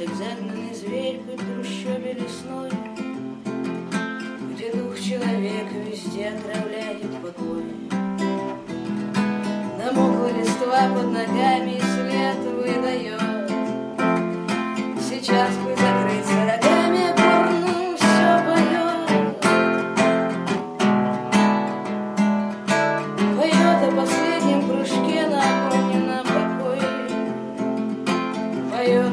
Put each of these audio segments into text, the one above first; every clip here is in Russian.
как загнанный зверь по трущобе лесной, где дух человека везде отравляет покой. Намокла листва под ногами и след выдает. Сейчас бы закрыться рогами, горну все поет. Поет о последнем прыжке на огонь и на покой. Поет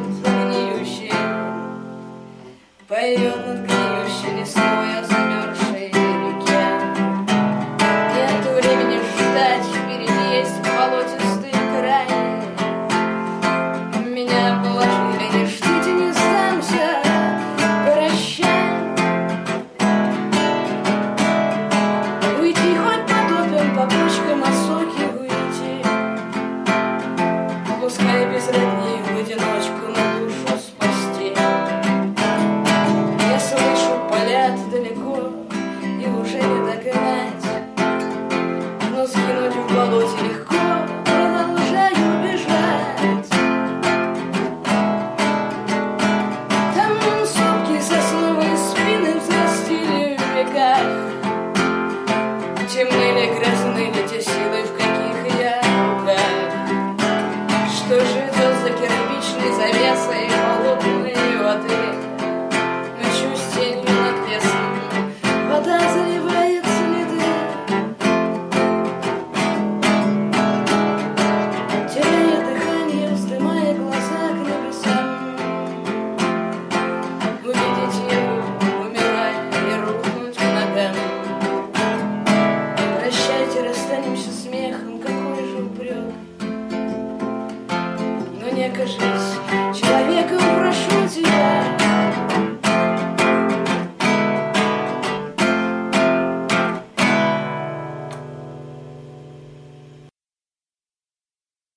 над гниющей листвой о замерзшей реке. Нет времени ждать, впереди есть болотистый край. Меня положили, не ждите, не сдамся, прощай. Уйти хоть потопим по почкам осоки, уйти. Пускай без родни в одиночку на душу спасти. Далеко, и уже не догнать, но сгинуть в болоте легко, продолжаю бежать. Там сопки сосновые спины взрастили в веках. Темны ли, грязны ли те силы, в каких я руках? Что живет за кирпичной завесой холодной воды? Вода заливает следы, теряя дыхание, вздымая глаза к небесам. Увидеть его, умирая и рухнуть к ногам. Прощайте, расстанемся смехом, какой же упрек. Но не кажись человеком, прошу тебя.